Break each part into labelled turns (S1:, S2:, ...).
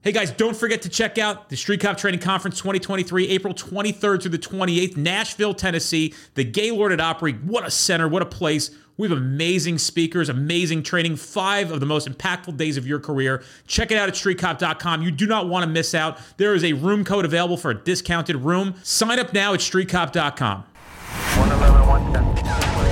S1: Hey guys, don't forget to check out the Street Cop Training Conference 2023, April 23rd through the 28th, Nashville, Tennessee, the Gaylord at Opry. What a center, what a place. We have amazing speakers, amazing training, 5 of the most impactful days of your career. Check it out at streetcop.com. You do not want to miss out. There is a room code available for a discounted room. Sign up now at streetcop.com.
S2: 111, 110.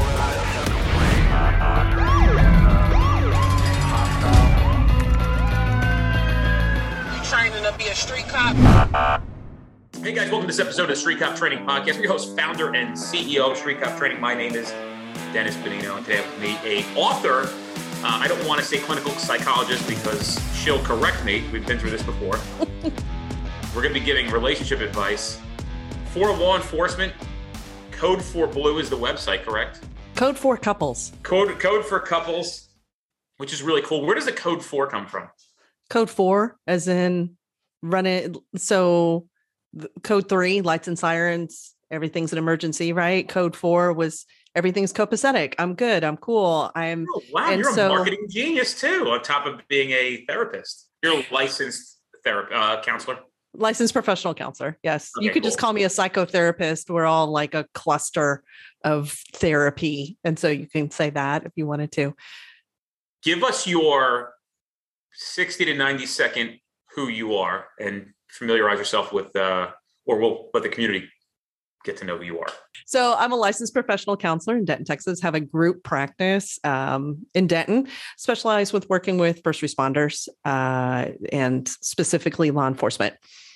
S3: Training to be a street cop.
S1: Hey guys, welcome to this episode of the Street Cop Training Podcast. I'm your host, founder, and CEO of Street Cop Training. My name is Dennis Benigno, and today with me, an author. I don't want to say clinical psychologist because she'll correct me. We've been through this before. We're going to be giving relationship advice for law enforcement. Code for Blue is the website, correct?
S4: Code for couples.
S1: Code for couples, which is really cool. Where does the code 4 come from?
S4: Code 4, as in run it. So code 3, lights and sirens, everything's an emergency, right? Code 4 was everything's copacetic. I'm good. I'm cool.
S1: Oh, wow, you're a marketing genius too, on top of being a therapist. You're a licensed counselor.
S4: Licensed professional counselor. Yes.
S1: Okay,
S4: you could
S1: cool.
S4: just call me a psychotherapist. We're all like a cluster of therapy. And so you can say that if you wanted to.
S1: Give us your 60 to 90 second who you are and familiarize yourself with, or we'll let the community get to know who you are.
S4: So I'm a licensed professional counselor in Denton, Texas, have a group practice in Denton, specialize with working with first responders and specifically law enforcement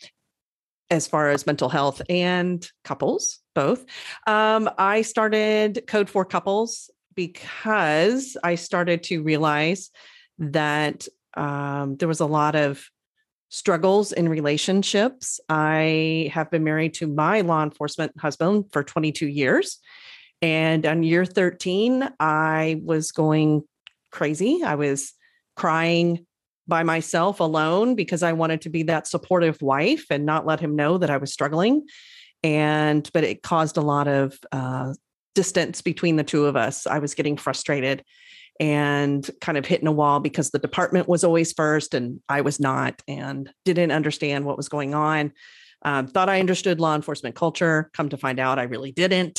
S4: as far as mental health and couples, both. I started Code for Couples because I started to realize that there was a lot of struggles in relationships. I have been married to my law enforcement husband for 22 years. And on year 13, I was going crazy. I was crying by myself alone because I wanted to be that supportive wife and not let him know that I was struggling. But it caused a lot of distance between the two of us. I was getting frustrated and kind of hitting a wall because the department was always first and I was not, and didn't understand what was going on. Thought I understood law enforcement culture. Come to find out, I really didn't.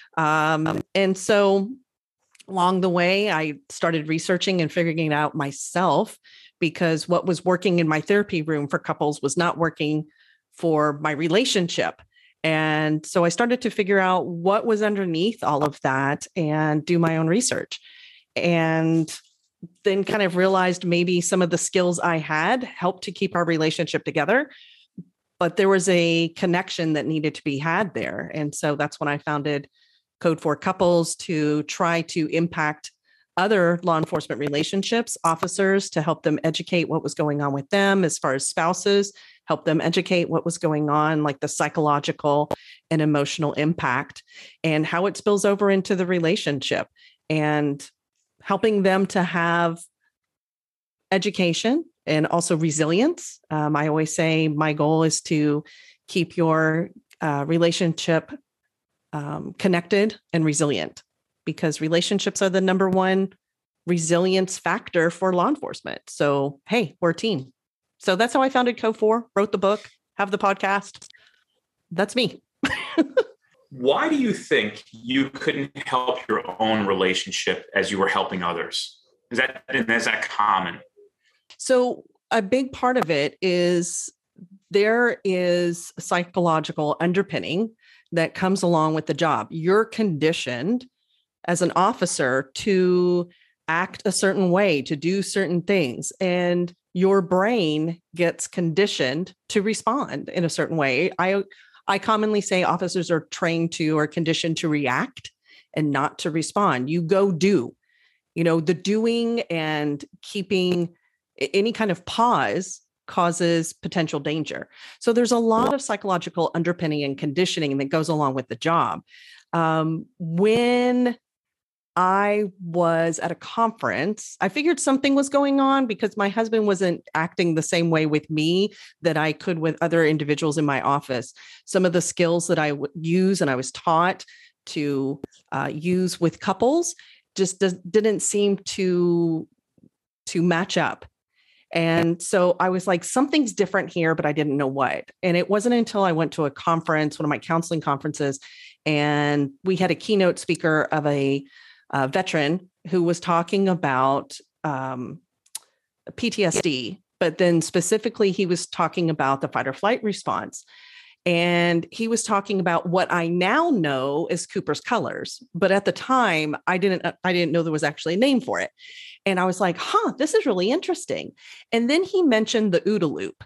S4: And so along the way, I started researching and figuring it out myself, because what was working in my therapy room for couples was not working for my relationship. And so I started to figure out what was underneath all of that and do my own research. And then kind of realized maybe some of the skills I had helped to keep our relationship together, but there was a connection that needed to be had there. And so that's when I founded Code for Couples, to try to impact other law enforcement relationships, officers, to help them educate what was going on with them as far as spouses, help them educate what was going on, like the psychological and emotional impact and how it spills over into the relationship, and helping them to have education and also resilience. I always say my goal is to keep your relationship connected and resilient, because relationships are the number one resilience factor for law enforcement. So, hey, we're a team. So that's how I founded Code 4, wrote the book, have the podcast. That's me.
S1: Why do you think you couldn't help your own relationship as you were helping others? Is that common?
S4: So a big part of it is there is a psychological underpinning that comes along with the job. You're conditioned as an officer to act a certain way, to do certain things, and your brain gets conditioned to respond in a certain way. I commonly say officers are trained to or conditioned to react and not to respond. You go do, the doing and keeping any kind of pause causes potential danger. So there's a lot of psychological underpinning and conditioning that goes along with the job. When I was at a conference, I figured something was going on because my husband wasn't acting the same way with me that I could with other individuals in my office. Some of the skills that I would use and I was taught to use with couples just didn't seem to match up. And so I was like, something's different here, but I didn't know what. And it wasn't until I went to a conference, one of my counseling conferences, and we had a keynote speaker of a veteran who was talking about PTSD, but then specifically he was talking about the fight or flight response. And he was talking about what I now know as Cooper's colors. But at the time, I didn't know there was actually a name for it. And I was like, this is really interesting. And then he mentioned the OODA loop.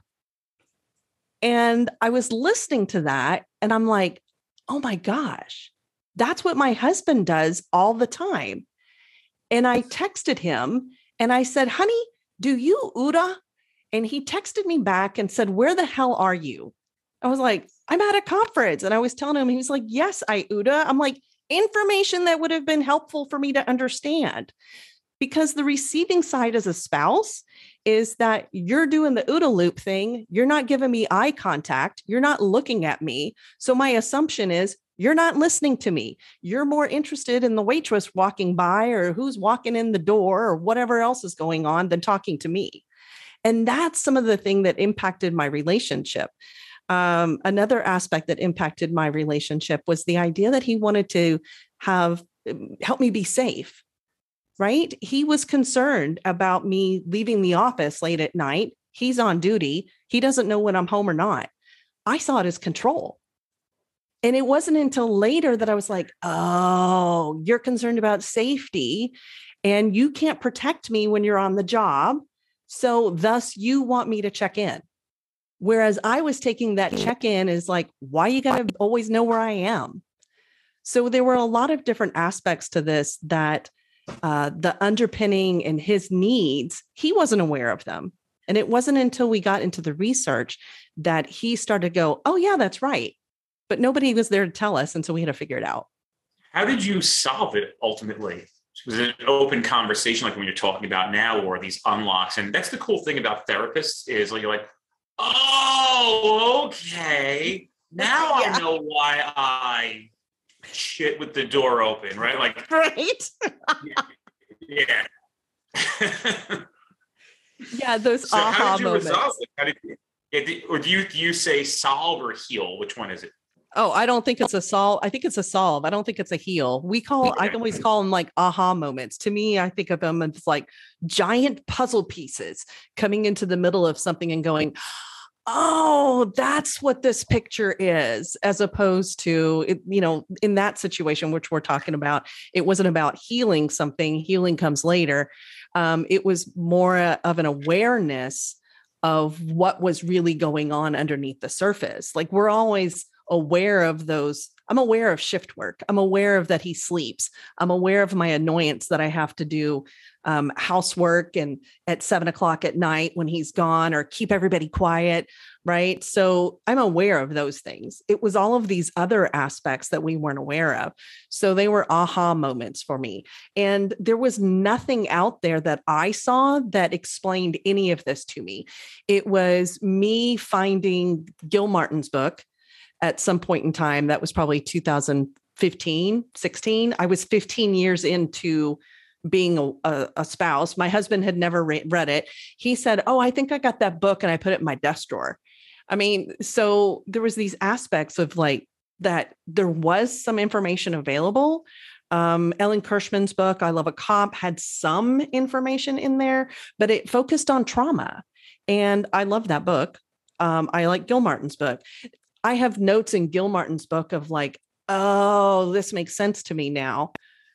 S4: And I was listening to that and I'm like, oh my gosh, that's what my husband does all the time. And I texted him and I said, honey, do you OODA? And he texted me back and said, where the hell are you? I was like, I'm at a conference. And I was telling him, he was like, yes, I OODA. I'm like, information that would have been helpful for me to understand. Because the receiving side as a spouse is that you're doing the OODA loop thing. You're not giving me eye contact. You're not looking at me. So my assumption is you're not listening to me. You're more interested in the waitress walking by or who's walking in the door or whatever else is going on than talking to me. And that's some of the thing that impacted my relationship. Another aspect that impacted my relationship was the idea that he wanted to help me be safe. Right? He was concerned about me leaving the office late at night. He's on duty. He doesn't know when I'm home or not. I saw it as control. And it wasn't until later that I was like, oh, you're concerned about safety and you can't protect me when you're on the job. So thus you want me to check in. Whereas I was taking that check in as like, why you got to always know where I am? So there were a lot of different aspects to this that the underpinning and his needs, he wasn't aware of them. And it wasn't until we got into the research that he started to go, oh yeah, that's right. But nobody was there to tell us. And so we had to figure it out.
S1: How did you solve it ultimately? Was it an open conversation like when you're talking about now, or these unlocks? And that's the cool thing about therapists is like, you're like, oh, okay. Now I know why I shit with the door open, right? Like,
S4: right.
S1: Yeah.
S4: Yeah, those
S1: so
S4: aha
S1: how did you
S4: moments.
S1: resolve it? Or do you say solve or heal? Which one is it?
S4: Oh, I don't think it's a solve. I think it's a solve. I don't think it's a heal. I always call them like aha moments. To me, I think of them as like giant puzzle pieces coming into the middle of something and going, oh, that's what this picture is, as opposed to, in that situation, which we're talking about, it wasn't about healing something. Healing comes later. It was more of an awareness of what was really going on underneath the surface. Like we're always aware of those. I'm aware of shift work. I'm aware of that he sleeps. I'm aware of my annoyance that I have to do housework and at 7:00 at night when he's gone, or keep everybody quiet. Right. So I'm aware of those things. It was all of these other aspects that we weren't aware of. So they were aha moments for me. And there was nothing out there that I saw that explained any of this to me. It was me finding Gil Martin's book at some point in time. That was probably 2015, 16. I was 15 years into being a spouse. My husband had never read it. He said, oh, I think I got that book and I put it in my desk drawer. I mean, so there was these aspects of like that there was some information available. Ellen Kirschman's book, I Love a Cop, had some information in there, but it focused on trauma. And I love that book. I like Gil Martin's book. I have notes in Gil Martin's book of like, oh, this makes sense to me now.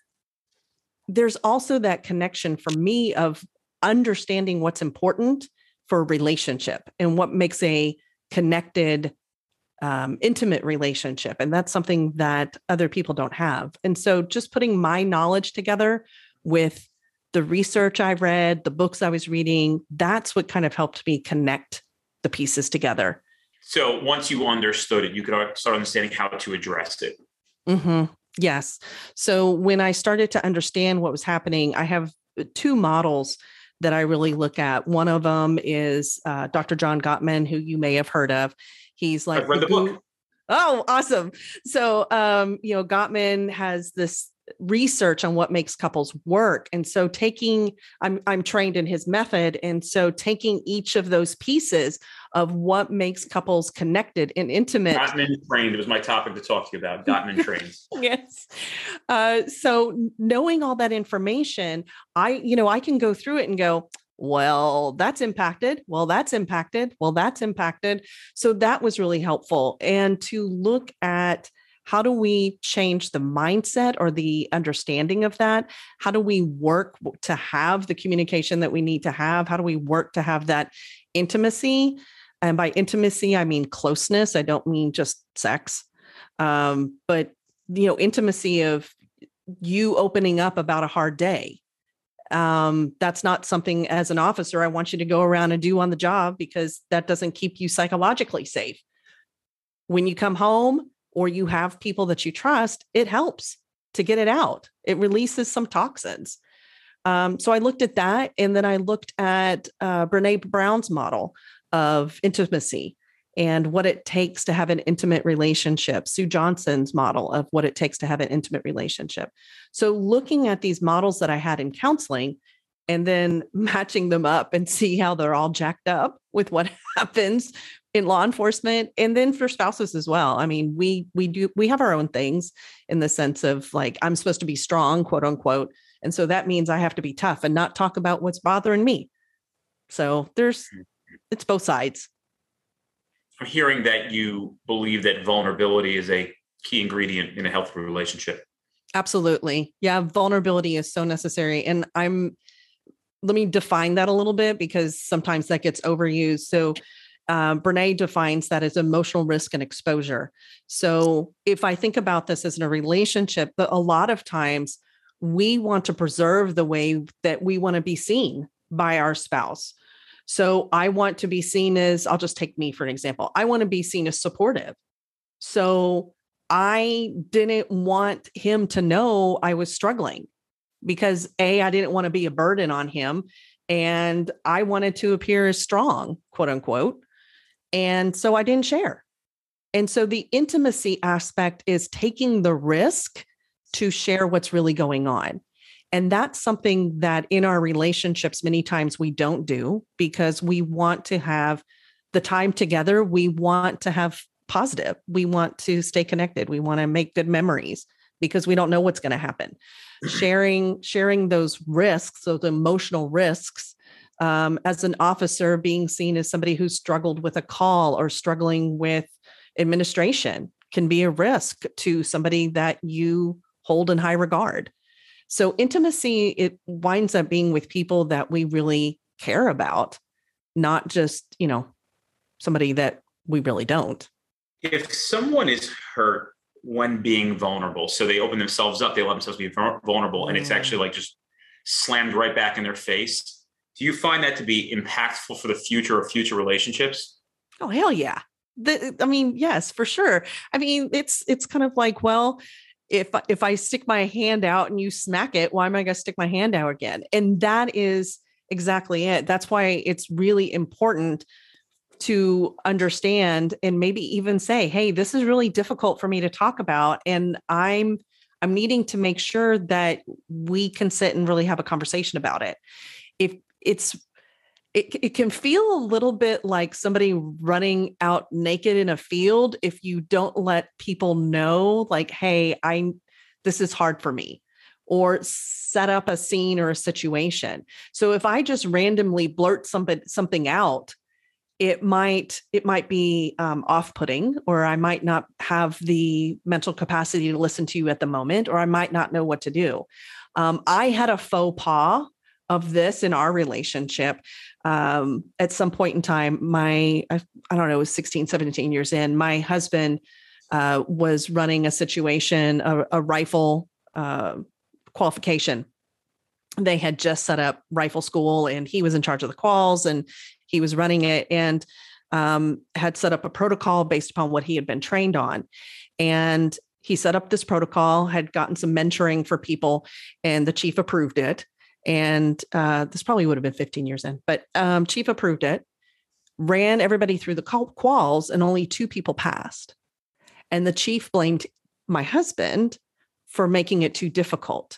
S4: There's also that connection for me of understanding what's important for a relationship and what makes a connected, intimate relationship. And that's something that other people don't have. And so just putting my knowledge together with the research I've read, the books I was reading, that's what kind of helped me connect the pieces together.
S1: So once you understood it, you could start understanding how to address it.
S4: Mm-hmm. Yes. So when I started to understand what was happening, I have two models that I really look at. One of them is Dr. John Gottman, who you may have heard of. He's like,
S1: I've read the book.
S4: Oh, awesome. So, Gottman has this research on what makes couples work. And so I'm trained in his method. And so taking each of those pieces of what makes couples connected and intimate.
S1: Gotten and trained was my topic to talk to you about. Gotten and trained.
S4: Yes. So knowing all that information, I can go through it and go, well, that's impacted. Well, that's impacted. Well, that's impacted. So that was really helpful. And to look at how do we change the mindset or the understanding of that? How do we work to have the communication that we need to have? How do we work to have that intimacy? And by intimacy, I mean closeness. I don't mean just sex, but intimacy of you opening up about a hard day. That's not something as an officer I want you to go around and do on the job, because that doesn't keep you psychologically safe. When you come home or you have people that you trust, it helps to get it out. It releases some toxins. So I looked at that, and then I looked at Brene Brown's model of intimacy and what it takes to have an intimate relationship, Sue Johnson's model of what it takes to have an intimate relationship. So looking at these models that I had in counseling and then matching them up and see how they're all jacked up with what happens in law enforcement, and then for spouses as well. I mean, we have our own things in the sense of like, I'm supposed to be strong, quote unquote. And so that means I have to be tough and not talk about what's bothering me. So it's both sides.
S1: I'm hearing that you believe that vulnerability is a key ingredient in a healthy relationship.
S4: Absolutely. Yeah. Vulnerability is so necessary. And let me define that a little bit, because sometimes that gets overused. So Brene defines that as emotional risk and exposure. So if I think about this as in a relationship, a lot of times we want to preserve the way that we want to be seen by our spouse. So I want to be seen as, I'll just take me for an example. I want to be seen as supportive. So I didn't want him to know I was struggling because I didn't want to be a burden on him. And I wanted to appear as strong, quote unquote. And so I didn't share. And so the intimacy aspect is taking the risk to share what's really going on. And that's something that in our relationships, many times we don't do because we want to have the time together. We want to have positive. We want to stay connected. We want to make good memories because we don't know what's going to happen. Sharing those risks, those emotional risks, as an officer, being seen as somebody who struggled with a call or struggling with administration can be a risk to somebody that you hold in high regard. So intimacy, it winds up being with people that we really care about, not just, somebody that we really don't.
S1: If someone is hurt when being vulnerable, so they open themselves up, they let themselves be vulnerable, and it's actually like just slammed right back in their face. Do you find that to be impactful for the future of future relationships?
S4: Oh, hell yeah. Yes, for sure. I mean, it's kind of like, well, if I stick my hand out and you smack it, why am I going to stick my hand out again? And that is exactly it. That's why it's really important to understand and maybe even say, hey, this is really difficult for me to talk about. And I'm needing to make sure that we can sit and really have a conversation about it. It can feel a little bit like somebody running out naked in a field if you don't let people know, like, hey, this is hard for me, or set up a scene or a situation. So if I just randomly blurt something out, it might be off-putting, or I might not have the mental capacity to listen to you at the moment, or I might not know what to do. I had a faux pas of this in our relationship. At some point in time, I don't know, it was 16, 17 years in, my husband was running a situation, a rifle qualification. They had just set up rifle school and he was in charge of the quals and he was running it and had set up a protocol based upon what he had been trained on. And he set up this protocol, had gotten some mentoring for people, and the chief approved it. And this probably would have been 15 years in, but chief approved it, ran everybody through the quals, and only 2 people passed. And the chief blamed my husband for making it too difficult.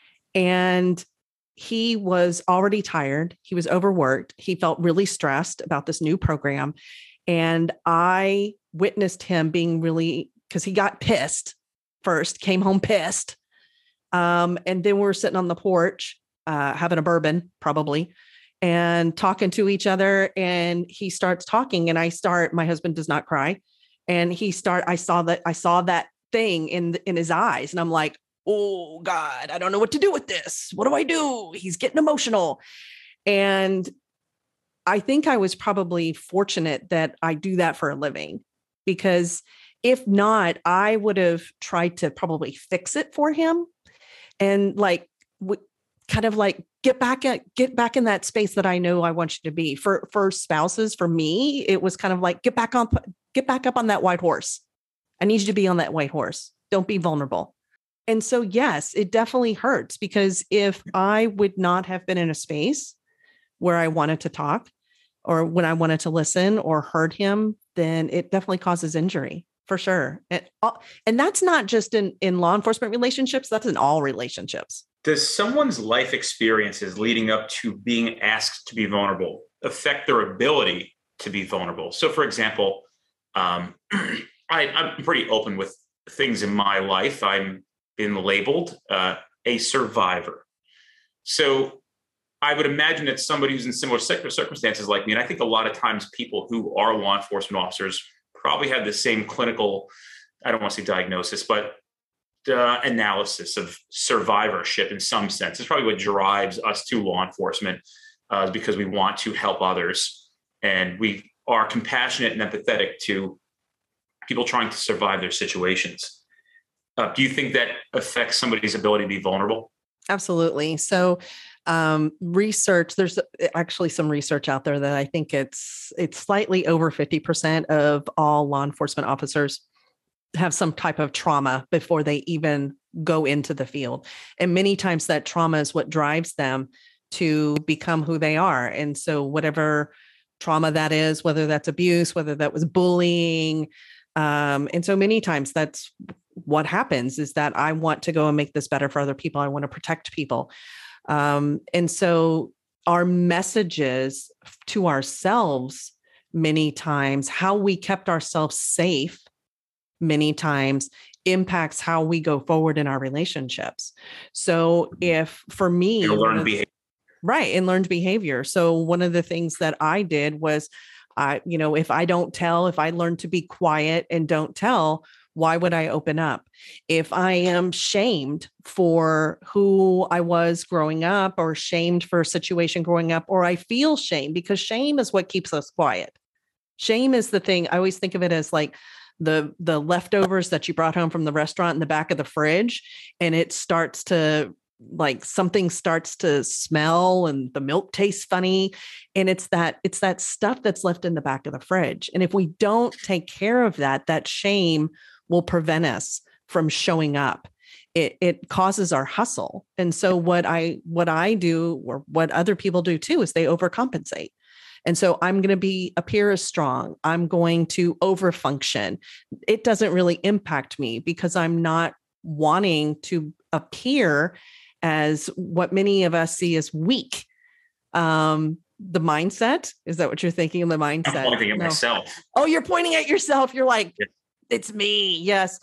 S4: And he was already tired. He was overworked. He felt really stressed about this new program. And I witnessed him being really, because he got pissed first, came home pissed. And then we're sitting on the porch, having a bourbon probably, and talking to each other. And he starts talking and my husband does not cry. And I saw that thing in his eyes. And I'm like, oh God, I don't know what to do with this. What do I do? He's getting emotional. And I think I was probably fortunate that I do that for a living, because if not, I would have tried to probably fix it for him and kind of like get back in that space that I know I want you to be. For spouses, for me, it was kind of like, get back up on that white horse. I need you to be on that white horse. Don't be vulnerable. And so, yes, it definitely hurts, because if I would not have been in a space where I wanted to talk or when I wanted to listen or heard him, then it definitely causes injury for sure. And that's not just in law enforcement relationships, that's in all relationships.
S1: Does someone's life experiences leading up to being asked to be vulnerable affect their ability to be vulnerable? So, for example, I'm pretty open with things in my life. I'm been labeled a survivor. So I would imagine that somebody who's in similar circumstances like me, and I think a lot of times people who are law enforcement officers probably have the same clinical, I don't want to say diagnosis, but analysis of survivorship in some sense. It's probably what drives us to law enforcement, because we want to help others. And we are compassionate and empathetic to people trying to survive their situations. Do you think that affects somebody's ability to be vulnerable?
S4: Absolutely. So research, there's actually some research out there that I think it's slightly over 50% of all law enforcement officers have some type of trauma before they even go into the field. And many times that trauma is what drives them to become who they are. And so whatever trauma that is, whether that's abuse, whether that was bullying, and so many times that's what happens, is that I want to go and make this better for other people. I want to protect people. And so our messages to ourselves, many times, how we kept ourselves safe, many times impacts how we go forward in our relationships. So if for me,
S1: learned behavior.
S4: Right. And learned behavior. So one of the things that I did was, if I learn to be quiet and don't tell, why would I open up? If I am shamed for who I was growing up, or shamed for a situation growing up, or I feel shame, because shame is what keeps us quiet. Shame is the thing. I always think of it as like the leftovers that you brought home from the restaurant in the back of the fridge, and it starts to something starts to smell and the milk tastes funny. And it's that stuff that's left in the back of the fridge. And if we don't take care of that shame will prevent us from showing up. It causes our hustle. And so what I do, or what other people do too, is they overcompensate. And so I'm going to appear as strong. I'm going to overfunction. It doesn't really impact me, because I'm not wanting to appear as what many of us see as weak. The mindset, is that what you're thinking? The mindset.
S1: I'm pointing at myself.
S4: Oh, you're pointing at yourself. You're like, it's me. Yes.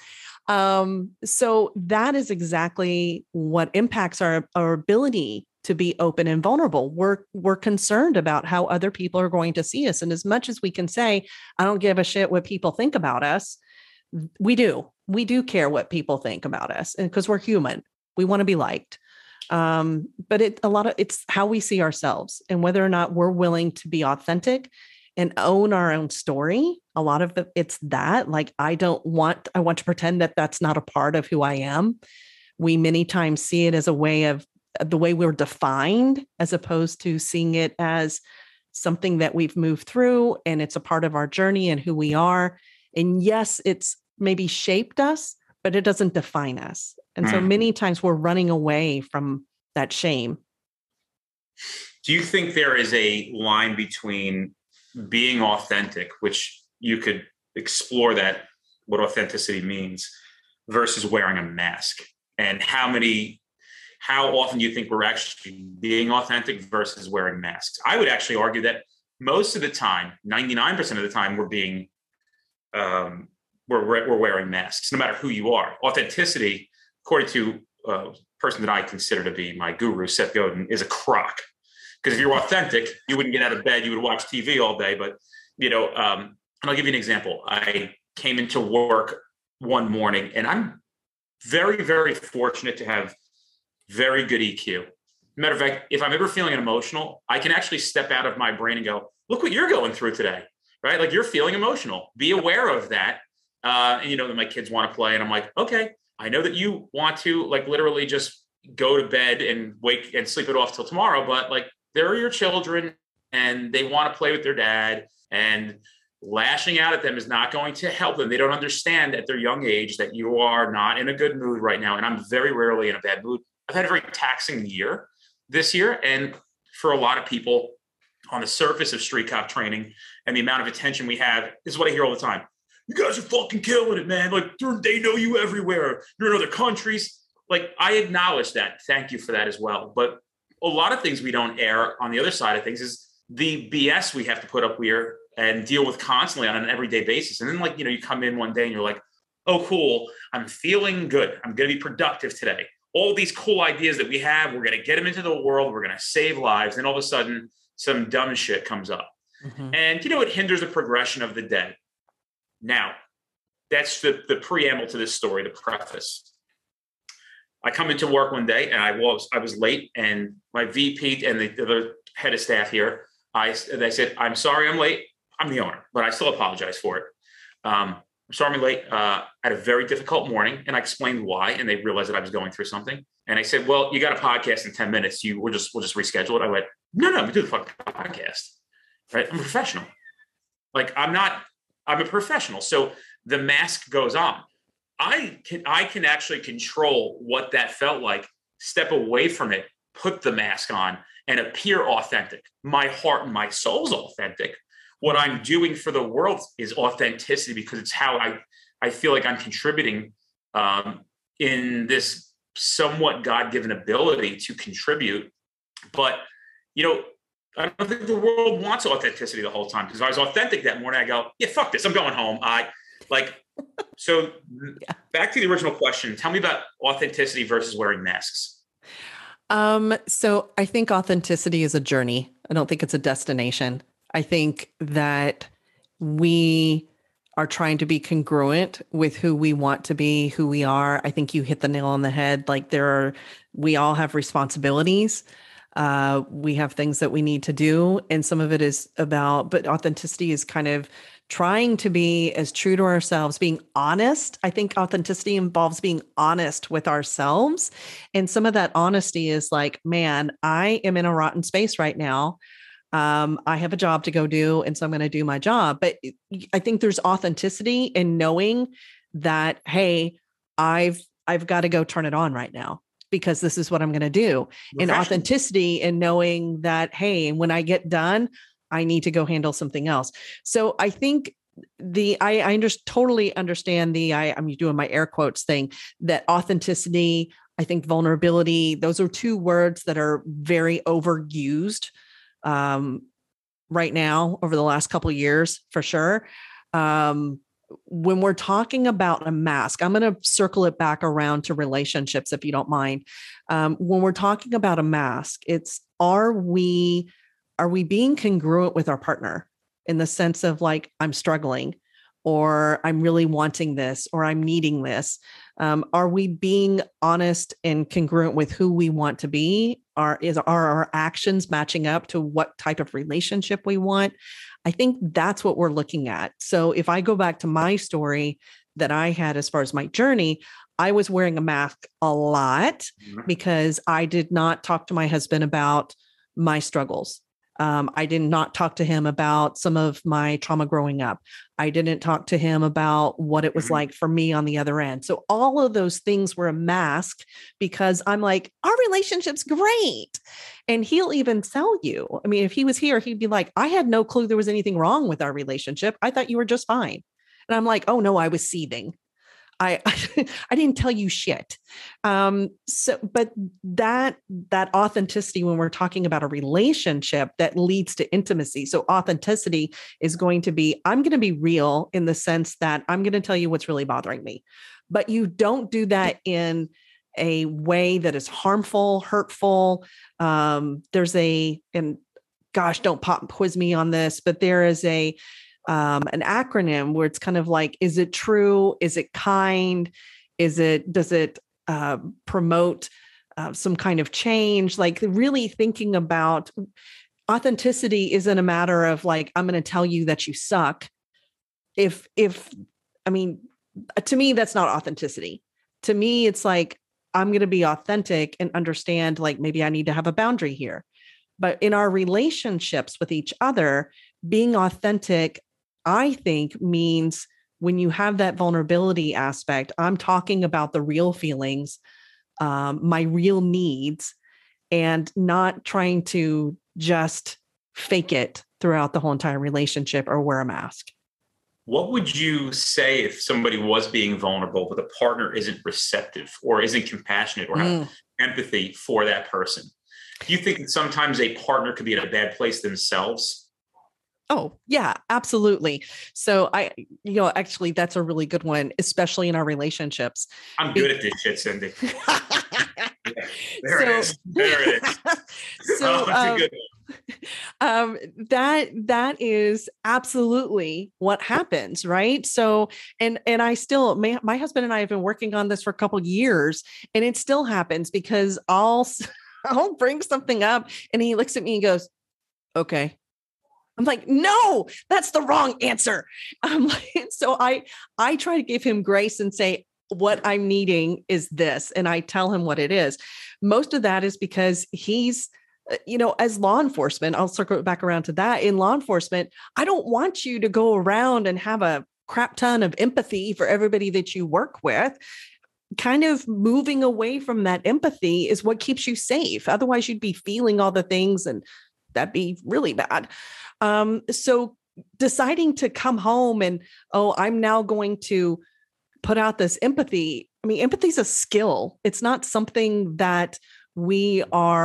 S4: So that is exactly what impacts our ability to be open and vulnerable. We're concerned about how other people are going to see us. And as much as we can say, I don't give a shit what people think about us, we do care what people think about us. And because we're human, we want to be liked. But it's how we see ourselves, and whether or not we're willing to be authentic and own our own story. A lot of it's that, like, I want to pretend that that's not a part of who I am. We many times see it as a way of the way we're defined, as opposed to seeing it as something that we've moved through, and it's a part of our journey and who we are. And yes, it's maybe shaped us, but it doesn't define us. And so many times we're running away from that shame.
S1: Do you think there is a line between being authentic, which you could explore that, what authenticity means, versus wearing a mask? and how often do you think we're actually being authentic versus wearing masks? I would actually argue that most of the time, 99% of the time, we're wearing masks, no matter who you are. Authenticity, according to a person that I consider to be my guru, Seth Godin, is a crock. Because if you're authentic, you wouldn't get out of bed, you would watch TV all day. But, and I'll give you an example. I came into work one morning, and I'm very, very fortunate to have very good EQ. Matter of fact, if I'm ever feeling emotional, I can actually step out of my brain and go, look what you're going through today, right? Like, you're feeling emotional. Be aware of that. And that my kids want to play. And I'm like, okay, I know that you want to like literally just go to bed and wake and sleep it off till tomorrow. But like, they're your children and they want to play with their dad, and lashing out at them is not going to help them. They don't understand at their young age that you are not in a good mood right now. And I'm very rarely in a bad mood. I've had a very taxing year this year. And for a lot of people on the surface of street cop training and the amount of attention we have, this is what I hear all the time. You guys are fucking killing it, man. Like, they know you everywhere. You're in other countries. Like, I acknowledge that. Thank you for that as well. But a lot of things we don't air on the other side of things is the BS we have to put up here and deal with constantly on an everyday basis. And then you come in one day and you're like, oh, cool. I'm feeling good. I'm going to be productive today. All these cool ideas that we have, we're going to get them into the world. We're going to save lives. And all of a sudden, some dumb shit comes up. Mm-hmm. And, it hinders the progression of the day. Now, that's the preamble to this story, the preface. I come into work one day and I was late, and my VP and the other head of staff here, they said, I'm sorry I'm late. I'm the owner, but I still apologize for it. I'm sorry I'm late. I had a very difficult morning, and I explained why, and they realized that I was going through something. And I said, well, you got a podcast in 10 minutes. We'll just reschedule it. I went, no, we do the fucking podcast. Right? I'm a professional. Like, I'm a professional. So the mask goes on. I can actually control what that felt like, step away from it, put the mask on, and appear authentic. My heart and my soul's authentic. What I'm doing for the world is authenticity, because it's how I feel like I'm contributing in this somewhat God-given ability to contribute. But, I don't think the world wants authenticity the whole time, because I was authentic that morning. I go, yeah, fuck this. I'm going home. So back to the original question. Tell me about authenticity versus wearing masks.
S4: So I think authenticity is a journey. I don't think it's a destination. I think that we are trying to be congruent with who we want to be, who we are. I think you hit the nail on the head. Like, we all have responsibilities. We have things that we need to do. And some of it is but authenticity is kind of trying to be as true to ourselves, being honest. I think authenticity involves being honest with ourselves. And some of that honesty is like, man, I am in a rotten space right now. I have a job to go do, and so I'm going to do my job. But I think there's authenticity in knowing that, hey, I've got to go turn it on right now, because this is what I'm going to do. And authenticity in knowing that, hey, when I get done, I need to go handle something else. So I think I totally understand I'm doing my air quotes thing, that authenticity, I think vulnerability, those are two words that are very overused right now over the last couple of years, for sure. When we're talking about a mask, I'm going to circle it back around to relationships, if you don't mind. When we're talking about a mask, it's, are we being congruent with our partner in the sense of like, I'm struggling, or I'm really wanting this, or I'm needing this? Are we being honest and congruent with who we want to be? Are our actions matching up to what type of relationship we want? I think that's what we're looking at. So if I go back to my story that I had as far as my journey, I was wearing a mask a lot because I did not talk to my husband about my struggles. I did not talk to him about some of my trauma growing up. I didn't talk to him about what it was like for me on the other end. So all of those things were a mask, because I'm like, our relationship's great. And he'll even tell you, I mean, if he was here, he'd be like, I had no clue there was anything wrong with our relationship. I thought you were just fine. And I'm like, oh no, I was seething. I I didn't tell you shit. But that authenticity, when we're talking about a relationship, that leads to intimacy. So authenticity is going to be, I'm going to be real in the sense that I'm going to tell you what's really bothering me, but you don't do that in a way that is harmful, hurtful. And gosh, don't quiz me on this, but there is an acronym where it's kind of like, is it true? Is it kind? Does it promote some kind of change? Like really thinking about authenticity isn't a matter of like, I'm going to tell you that you suck. I mean, to me, that's not authenticity. To me, it's like, I'm going to be authentic and understand, like, maybe I need to have a boundary here. But in our relationships with each other, being authentic, I think, means when you have that vulnerability aspect, I'm talking about the real feelings, my real needs, and not trying to just fake it throughout the whole entire relationship or wear a mask.
S1: What would you say if somebody was being vulnerable, but the partner isn't receptive or isn't compassionate or have empathy for that person? Do you think that sometimes a partner could be in a bad place themselves?
S4: Oh, yeah, absolutely. So actually, that's a really good one, especially in our relationships.
S1: I'm good at this shit, Cindy. There it is.
S4: So that's a good one. That is absolutely what happens, right? So, and I still, my husband and I have been working on this for a couple of years, and it still happens because I'll bring something up, and he looks at me and goes, "Okay." I'm like, "No, that's the wrong answer." So I try to give him grace and say, what I'm needing is this. And I tell him what it is. Most of that is because he's, as law enforcement, I'll circle back around to that. In law enforcement, I don't want you to go around and have a crap ton of empathy for everybody that you work with. Kind of moving away from that empathy is what keeps you safe. Otherwise, you'd be feeling all the things, and that'd be really bad. So deciding to come home and, I'm now going to put out this empathy. I mean, empathy is a skill. It's not something that we're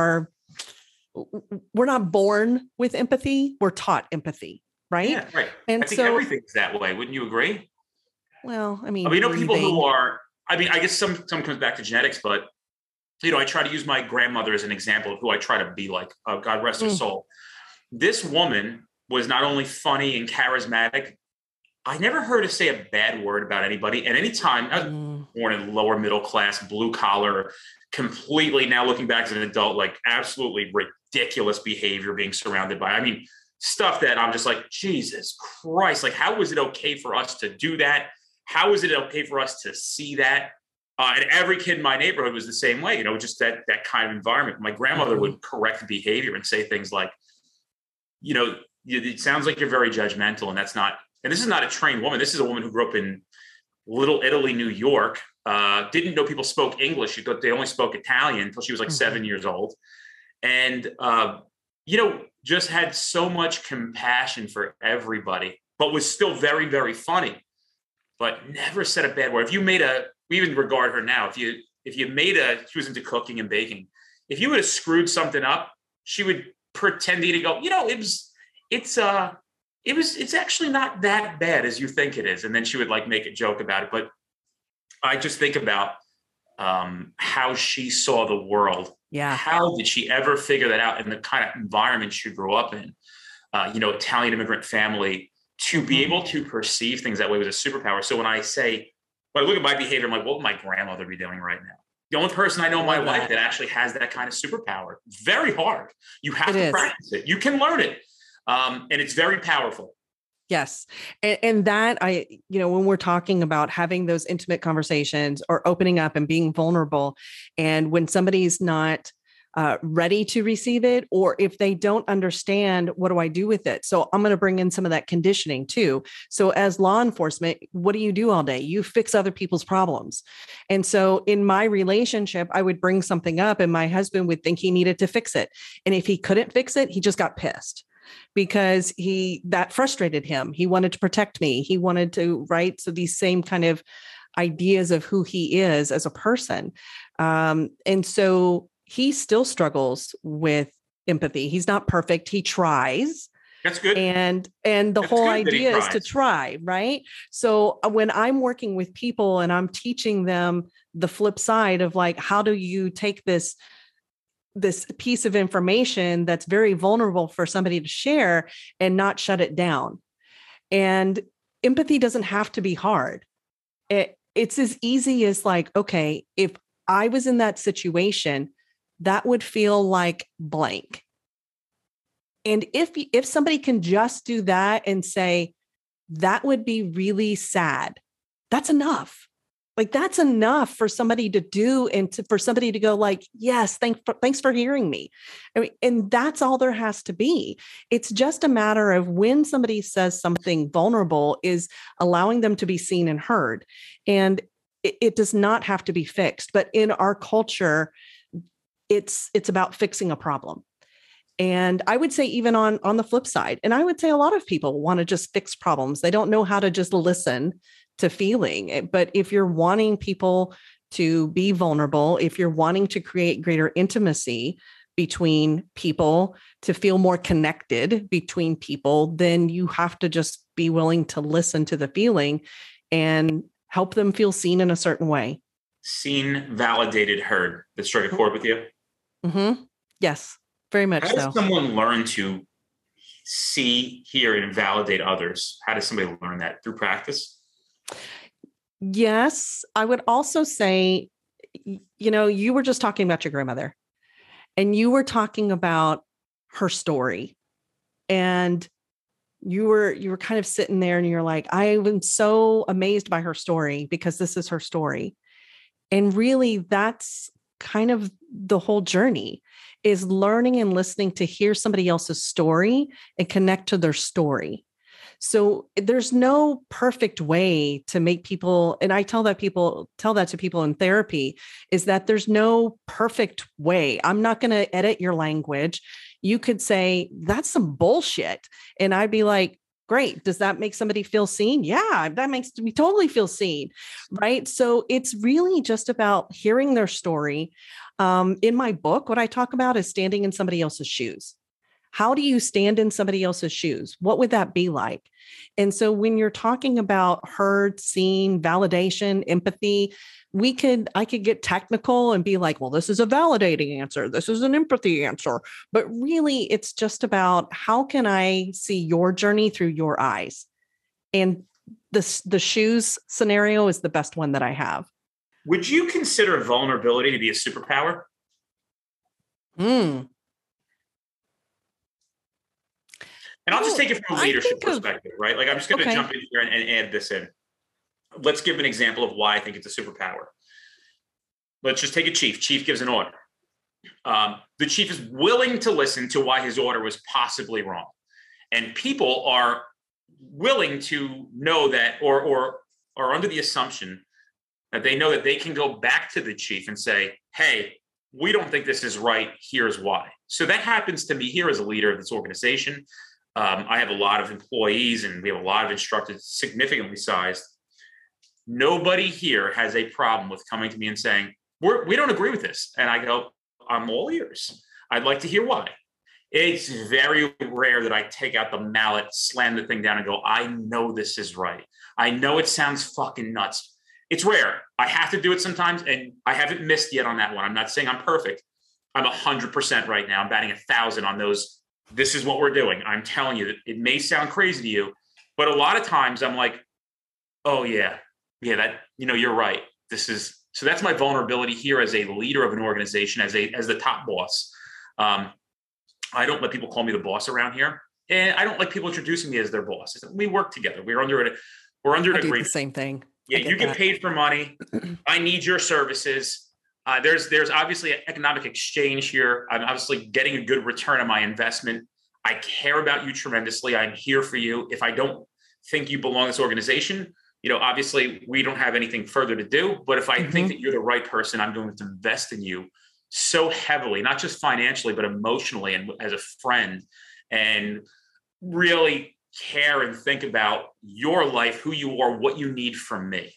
S4: not born with empathy. We're taught empathy, right?
S1: Yeah, right. And I think everything's that way. Wouldn't you agree?
S4: Well,
S1: people who are, I guess some comes back to genetics, but I try to use my grandmother as an example of who I try to be like. God rest her soul. This woman was not only funny and charismatic. I never heard her say a bad word about anybody. And anytime I was born in lower middle class, blue collar, completely, now looking back as an adult, like absolutely ridiculous behavior being surrounded by, stuff that I'm just like, Jesus Christ, like, how was it okay for us to do that? How is it okay for us to see that? And every kid in my neighborhood was the same way, just that kind of environment. My grandmother would correct behavior and say things like, it sounds like you're very judgmental, and that's not. And this is not a trained woman. This is a woman who grew up in Little Italy, New York. Didn't know people spoke English. She thought they only spoke Italian until she was like 7 years old. And, just had so much compassion for everybody, but was still very, very funny, but never said a bad word. If you made we even regard her now. If you made she was into cooking and baking. If you would have screwed something up, she would pretend to go, it's actually not that bad as you think it is. And then she would like make a joke about it. But I just think about how she saw the world.
S4: Yeah.
S1: How did she ever figure that out in the kind of environment she grew up in? Italian immigrant family, to be able to perceive things that way was a superpower. So when I look at my behavior, I'm like, what would my grandmother be doing right now? The only person I know in my life that actually has that kind of superpower. Very hard. You have to practice it. You can learn it. And it's very powerful.
S4: Yes. And that when we're talking about having those intimate conversations or opening up and being vulnerable, and when somebody's not ready to receive it, or if they don't understand, what do I do with it? So I'm going to bring in some of that conditioning too. So as law enforcement, what do you do all day? You fix other people's problems. And so in my relationship, I would bring something up and my husband would think he needed to fix it. And if he couldn't fix it, he just got pissed. Because that frustrated him. He wanted to protect me. He wanted to, right? So these same kind of ideas of who he is as a person. And so he still struggles with empathy. He's not perfect. He tries.
S1: That's good.
S4: And the
S1: That's
S4: whole
S1: good that he
S4: idea is to
S1: tries.
S4: try, right? So when I'm working with people and I'm teaching them the flip side of like, how do you take this piece of information that's very vulnerable for somebody to share and not shut it down? And empathy doesn't have to be hard. It's as easy as like, okay, if I was in that situation, that would feel like blank. And if somebody can just do that and say, that would be really sad, that's enough. Like that's enough for somebody to do and for somebody to go like, yes, thanks for hearing me. I mean, and that's all there has to be. It's just a matter of when somebody says something vulnerable is allowing them to be seen and heard. And it does not have to be fixed. But in our culture, it's about fixing a problem. And I would say even on the flip side, and I would say a lot of people want to just fix problems. They don't know how to just listen to feeling. But if you're wanting people to be vulnerable, if you're wanting to create greater intimacy between people, to feel more connected between people, then you have to just be willing to listen to the feeling and help them feel seen in a certain way.
S1: Seen, validated, heard. That struck a chord with you?
S4: Mm-hmm. Yes. Very much
S1: How
S4: so.
S1: does someone learn to see, hear, and validate others? How does somebody learn that? Through practice?
S4: Yes. I would also say, you were just talking about your grandmother and you were talking about her story, and you were kind of sitting there and you're like, I am so amazed by her story because this is her story. And really that's kind of the whole journey, is learning and listening to hear somebody else's story and connect to their story. So there's no perfect way to make people, and I tell that to people in therapy, is that there's no perfect way. I'm not going to edit your language. You could say, that's some bullshit. And I'd be like, great. Does that make somebody feel seen? Yeah, that makes me totally feel seen. Right. So it's really just about hearing their story. In my book, what I talk about is standing in somebody else's shoes. How do you stand in somebody else's shoes? What would that be like? And so when you're talking about heard, seen, validation, empathy, I could get technical and be like, well, this is a validating answer. This is an empathy answer. But really, it's just about how can I see your journey through your eyes? And the shoes scenario is the best one that I have.
S1: Would you consider vulnerability to be a superpower? And I'll just take it from a leadership perspective, right? Like I'm just going to jump in here and add this in. Let's give an example of why I think it's a superpower. Let's just take a chief. Chief gives an order. The chief is willing to listen to why his order was possibly wrong. And people are willing to know that or are under the assumption that they know that they can go back to the chief and say, hey, we don't think this is right. Here's why. So that happens to me here as a leader of this organization. I have a lot of employees and we have a lot of instructors, significantly sized. Nobody here has a problem with coming to me and saying, we don't agree with this. And I go, I'm all ears. I'd like to hear why. It's very rare that I take out the mallet, slam the thing down and go, I know this is right. I know it sounds fucking nuts. It's rare. I have to do it sometimes, and I haven't missed yet on that one. I'm not saying I'm perfect. I'm 100% right now. I'm batting 1,000 on those. This is what we're doing. I'm telling you that it may sound crazy to you, but a lot of times I'm like, oh yeah, that, you're right. So that's my vulnerability here as a leader of an organization, as the top boss. I don't let people call me the boss around here, and I don't like people introducing me as their boss. We work together. We're under an agreement.
S4: The same thing.
S1: Yeah, you get paid for money. I need your services. There's obviously an economic exchange here. I'm obviously getting a good return on my investment. I care about you tremendously. I'm here for you. If I don't think you belong in this organization, obviously we don't have anything further to do. But if I think that you're the right person, I'm going to invest in you so heavily, not just financially, but emotionally and as a friend, and really care and think about your life, who you are, what you need from me.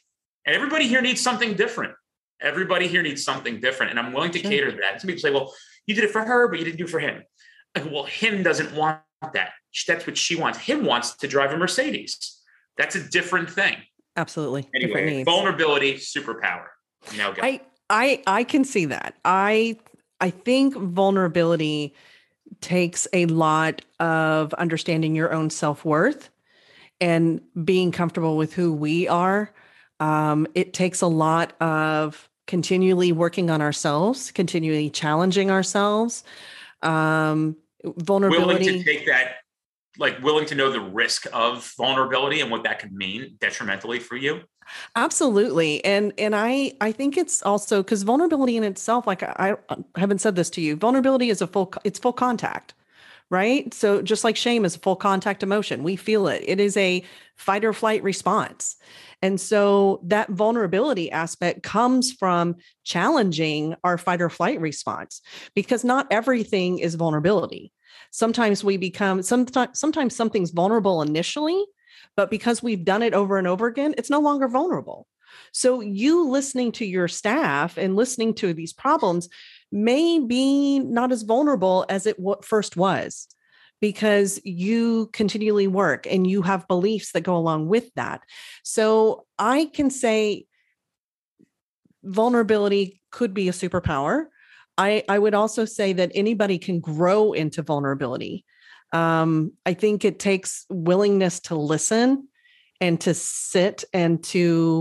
S1: And everybody here needs something different. Everybody here needs something different. And I'm willing to cater to that. Some people say, well, you did it for her, but you didn't do it for him. I go, well, him doesn't want that. That's what she wants. Him wants to drive a Mercedes. That's a different thing.
S4: Absolutely.
S1: Anyway, vulnerability, superpower. Now go.
S4: I can see that. I think vulnerability takes a lot of understanding your own self-worth and being comfortable with who we are. It takes a lot of continually working on ourselves, continually challenging ourselves. Vulnerability.
S1: Willing to take that, like willing to know the risk of vulnerability and what that could mean detrimentally for you.
S4: Absolutely. And I think it's also because vulnerability in itself, like I haven't said this to you, vulnerability is it's full contact, right? So just like shame is a full contact emotion, we feel it. It is a fight or flight response. And so that vulnerability aspect comes from challenging our fight or flight response, because not everything is vulnerability. Sometimes sometimes something's vulnerable initially, but because we've done it over and over again, it's no longer vulnerable. So you listening to your staff and listening to these problems may be not as vulnerable as it first was, because you continually work and you have beliefs that go along with that. So I can say vulnerability could be a superpower. I would also say that anybody can grow into vulnerability. I think it takes willingness to listen and to sit and to,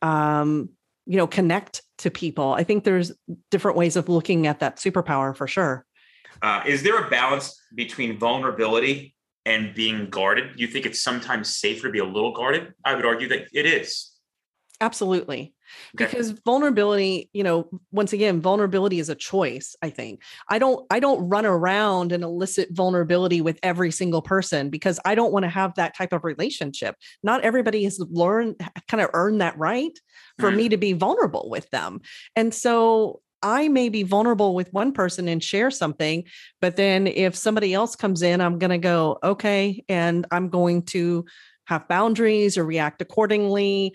S4: connect to people. I think there's different ways of looking at that superpower for sure.
S1: Is there a balance between vulnerability and being guarded? You think it's sometimes safer to be a little guarded? I would argue that it is.
S4: Absolutely.
S1: Okay.
S4: Because vulnerability, once again, vulnerability is a choice. I think I don't run around and elicit vulnerability with every single person, because I don't want to have that type of relationship. Not everybody has earned that right for me to be vulnerable with them. And so I may be vulnerable with one person and share something, but then if somebody else comes in, I'm going to go, okay, and I'm going to have boundaries or react accordingly.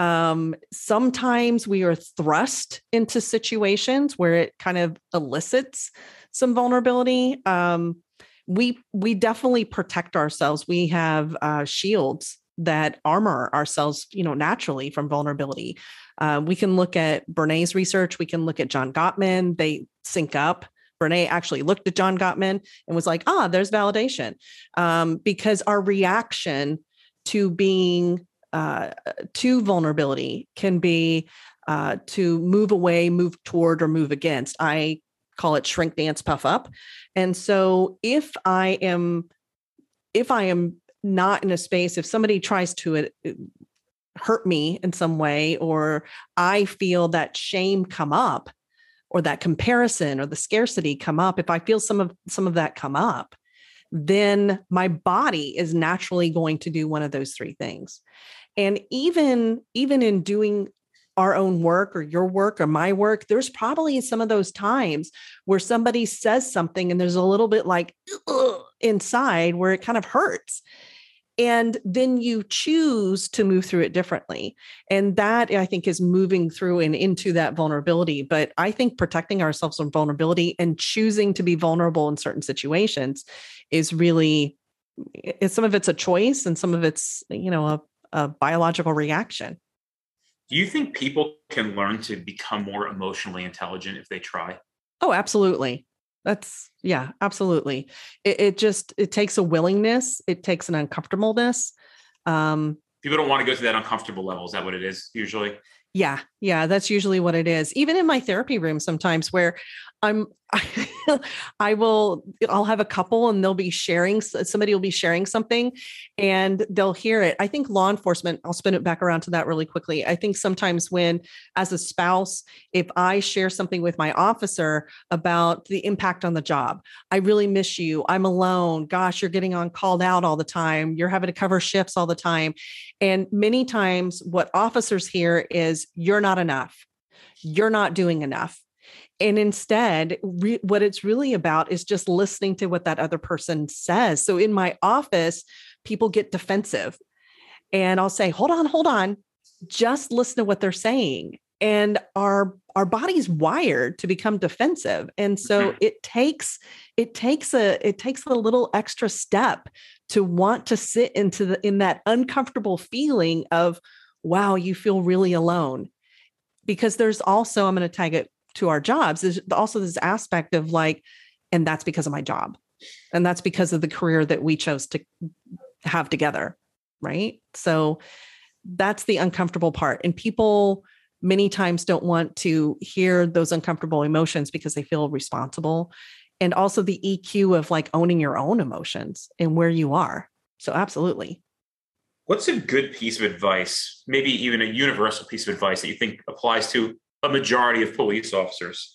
S4: Sometimes we are thrust into situations where it kind of elicits some vulnerability. We definitely protect ourselves. We have shields that armor ourselves, naturally from vulnerability. We can look at Brené's research. We can look at John Gottman. They sync up. Brené actually looked at John Gottman and was like, there's validation, because our reaction to being to vulnerability can be to move away, move toward, or move against. I call it shrink, dance, puff up. And so if I am not in a space, if somebody tries to hurt me in some way, or I feel that shame come up, or that comparison or the scarcity come up, if I feel some of that come up, then my body is naturally going to do one of those three things. And even in doing our own work or your work or my work, there's probably some of those times where somebody says something and there's a little bit like inside where it kind of hurts. And then you choose to move through it differently. And that, I think, is moving through and into that vulnerability. But I think protecting ourselves from vulnerability and choosing to be vulnerable in certain situations is really, some of it's a choice and some of it's, a biological reaction.
S1: Do you think people can learn to become more emotionally intelligent if they try?
S4: Oh, absolutely. Absolutely. It takes a willingness. It takes an uncomfortableness.
S1: People don't want to go to that uncomfortable level. Is that what it is usually?
S4: Yeah, that's usually what it is. Even in my therapy room, sometimes where I'll have a couple and somebody will be sharing something and they'll hear it. I think law enforcement, I'll spin it back around to that really quickly. I think sometimes when, as a spouse, if I share something with my officer about the impact on the job, I really miss you, I'm alone, gosh, you're getting on called out all the time, you're having to cover shifts all the time. And many times what officers hear is, you're not enough, you're not doing enough. And instead, what it's really about is just listening to what that other person says. So in my office, people get defensive and I'll say, hold on. just listen to what they're saying. And our body's wired to become defensive. And so it takes a little extra step to want to sit in that uncomfortable feeling of, wow, you feel really alone. Because there's also, I'm going to tag it to our jobs, there's also this aspect of like, and that's because of my job. And that's because of the career that we chose to have together. Right. So that's the uncomfortable part. And people many times don't want to hear those uncomfortable emotions because they feel responsible. And also the EQ of like owning your own emotions and where you are. So absolutely.
S1: What's a good piece of advice, maybe even a universal piece of advice that you think applies to a majority of police officers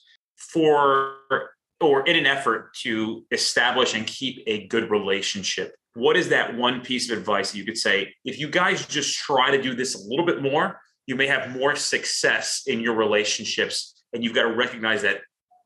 S1: or in an effort to establish and keep a good relationship? What is that one piece of advice that you could say, if you guys just try to do this a little bit more, you may have more success in your relationships? And you've got to recognize that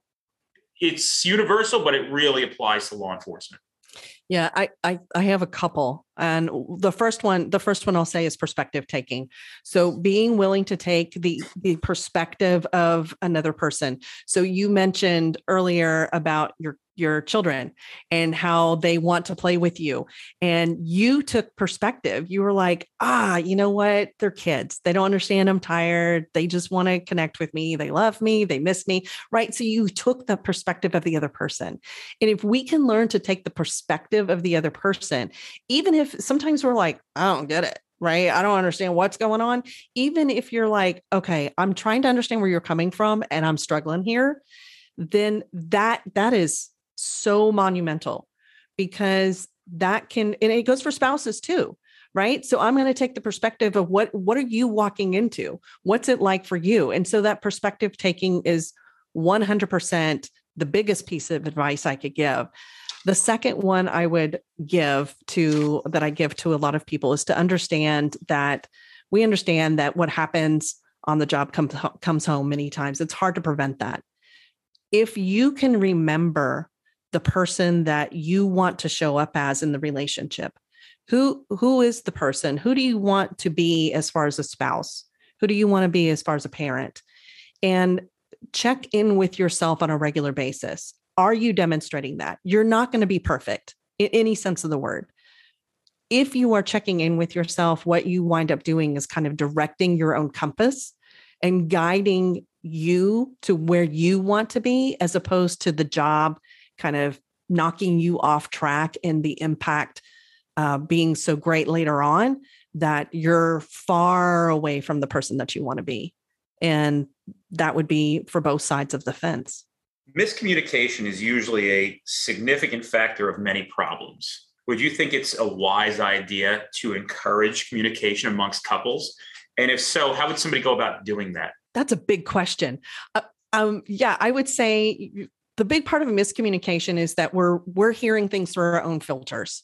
S1: it's universal, but it really applies to law enforcement.
S4: Yeah, I have a couple. And the first one I'll say is perspective taking. So being willing to take the perspective of another person. So you mentioned earlier about your children and how they want to play with you. And you took perspective. You were like, you know what? They're kids. They don't understand I'm tired. They just want to connect with me. They love me. They miss me. Right. So you took the perspective of the other person. And if we can learn to take the perspective of the other person, even if sometimes we're like, I don't get it. Right. I don't understand what's going on. Even if you're like, okay, I'm trying to understand where you're coming from and I'm struggling here, then that is so monumental, because that can, and it goes for spouses too, right? So I'm going to take the perspective of what are you walking into? What's it like for you? And so that perspective taking is 100% the biggest piece of advice I could give. The second one I would give to a lot of people is to understand that we understand that what happens on the job comes home many times. It's hard to prevent that. If you can remember the person that you want to show up as in the relationship, who is the person? Who do you want to be as far as a spouse? Who do you want to be as far as a parent? And check in with yourself on a regular basis. Are you demonstrating that? You're not going to be perfect in any sense of the word. If you are checking in with yourself, what you wind up doing is kind of directing your own compass and guiding you to where you want to be, as opposed to the job kind of knocking you off track and the impact being so great later on that you're far away from the person that you want to be. And that would be for both sides of the fence.
S1: Miscommunication is usually a significant factor of many problems. Would you think it's a wise idea to encourage communication amongst couples? And if so, how would somebody go about doing that?
S4: That's a big question. Yeah, I would say the big part of a miscommunication is that we're hearing things through our own filters.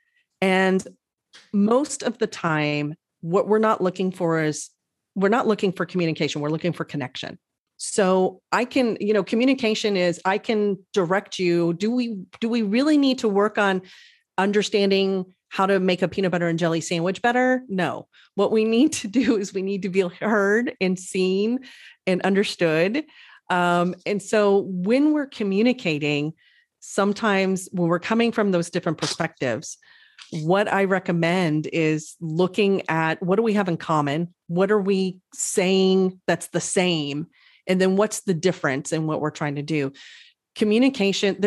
S4: And most of the time, what we're not looking for communication. We're looking for connection. So I can, communication is, I can direct you. Do we really need to work on understanding how to make a peanut butter and jelly sandwich better? No. What we need to do is we need to be heard and seen and understood. And so when we're communicating, sometimes when we're coming from those different perspectives, what I recommend is looking at what do we have in common? What are we saying that's the same? And then what's the difference in what we're trying to do? Communication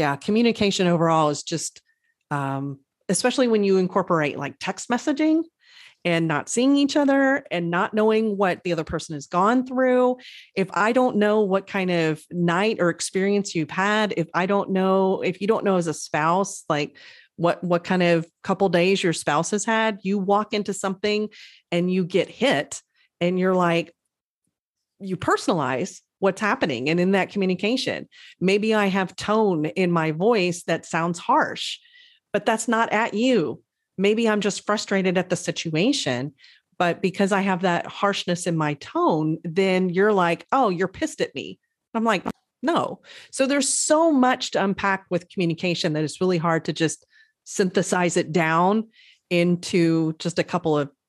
S4: overall is just, especially when you incorporate like text messaging and not seeing each other and not knowing what the other person has gone through. If I don't know what kind of night or experience you've had, if you don't know as a spouse, like what kind of couple days your spouse has had, you walk into something and you get hit and you're like, you personalize what's happening. And in that communication, maybe I have tone in my voice that sounds harsh, but that's not at you. Maybe I'm just frustrated at the situation, but because I have that harshness in my tone, then you're like, oh, you're pissed at me. I'm like, no. So there's so much to unpack with communication that it's really hard to just synthesize it down into just a couple of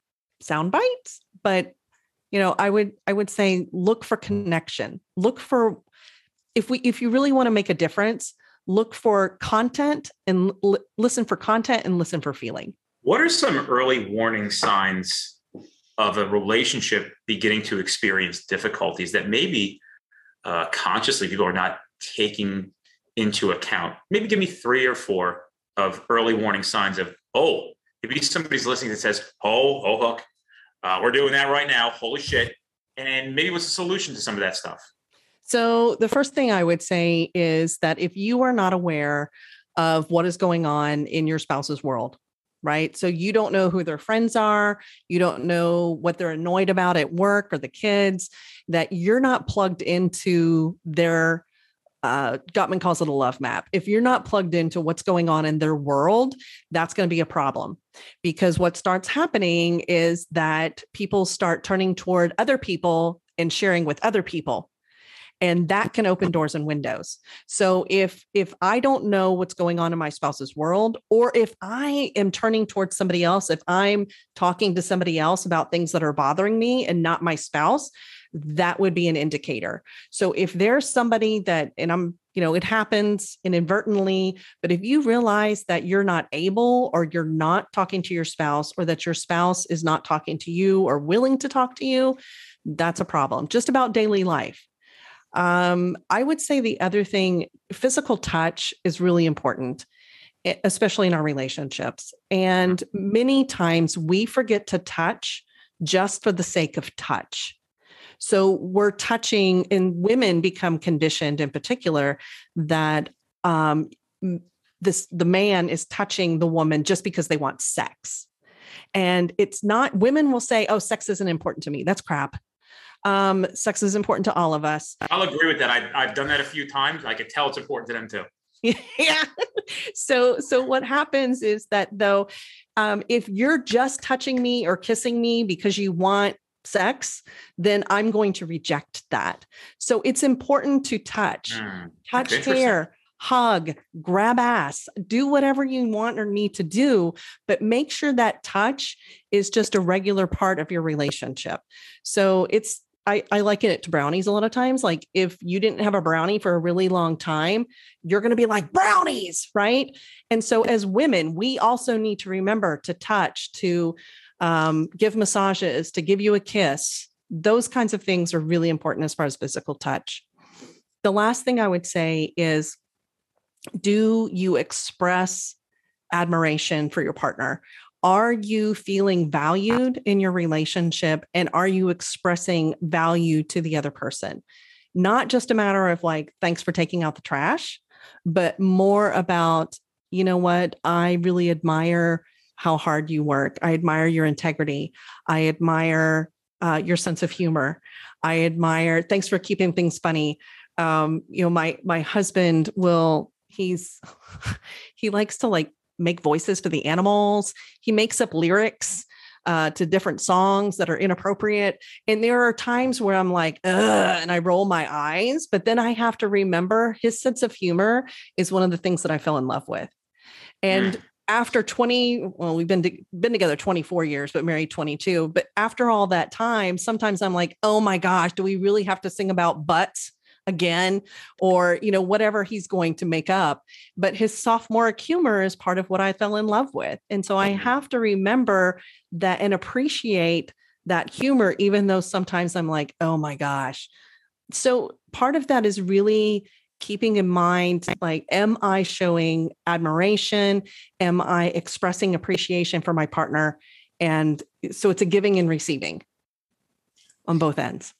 S4: sound bites, but I would say look for connection. Look for if you really want to make a difference, look for content and listen for content and listen for feeling.
S1: What are some early warning signs of a relationship beginning to experience difficulties that maybe consciously people are not taking into account? Maybe give me 3 or 4 of early warning signs of, maybe somebody's listening that says, hook, we're doing that right now. Holy shit. And maybe what's the solution to some of that stuff?
S4: So the first thing I would say is that if you are not aware of what is going on in your spouse's world, right? So you don't know who their friends are, you don't know what they're annoyed about at work or the kids, that you're not plugged into their, Gottman calls it a love map. If you're not plugged into what's going on in their world, that's going to be a problem, because what starts happening is that people start turning toward other people and sharing with other people. And that can open doors and windows. So if I don't know what's going on in my spouse's world, or if I am turning towards somebody else, if I'm talking to somebody else about things that are bothering me and not my spouse, that would be an indicator. So if there's somebody that, and it happens inadvertently, but if you realize that you're not able, or you're not talking to your spouse, or that your spouse is not talking to you or willing to talk to you, that's a problem. Just about daily life. I would say the other thing, physical touch is really important, especially in our relationships. And many times we forget to touch just for the sake of touch. So we're touching, and women become conditioned in particular that the man is touching the woman just because they want sex. And it's not, women will say, oh, sex isn't important to me. That's crap. Sex is important to all of us.
S1: I'll agree with that. I've done that a few times. I could tell it's important to them too.
S4: Yeah. So what happens is that though, if you're just touching me or kissing me because you want sex, then I'm going to reject that. So it's important to touch hair, hug, grab ass, do whatever you want or need to do, but make sure that touch is just a regular part of your relationship. So I liken it to brownies a lot of times. Like if you didn't have a brownie for a really long time, you're going to be like, brownies, right? And so as women, we also need to remember to touch, to give massages, to give you a kiss. Those kinds of things are really important as far as physical touch. The last thing I would say is, do you express admiration for your partner? Are you feeling valued in your relationship? And are you expressing value to the other person? Not just a matter of like, thanks for taking out the trash, but more about, you know what? I really admire how hard you work. I admire your integrity. I admire your sense of humor. I admire, thanks for keeping things funny. My husband he likes to like make voices for the animals. He makes up lyrics to different songs that are inappropriate. And there are times where I'm like, ugh, and I roll my eyes, but then I have to remember his sense of humor is one of the things that I fell in love with. And after we've been together 24 years, but married 22. But after all that time, sometimes I'm like, oh my gosh, do we really have to sing about butts again? Or, whatever he's going to make up. But his sophomoric humor is part of what I fell in love with. And so I have to remember that and appreciate that humor, even though sometimes I'm like, oh my gosh. So part of that is really keeping in mind, like, am I showing admiration? Am I expressing appreciation for my partner? And so it's a giving and receiving on both ends.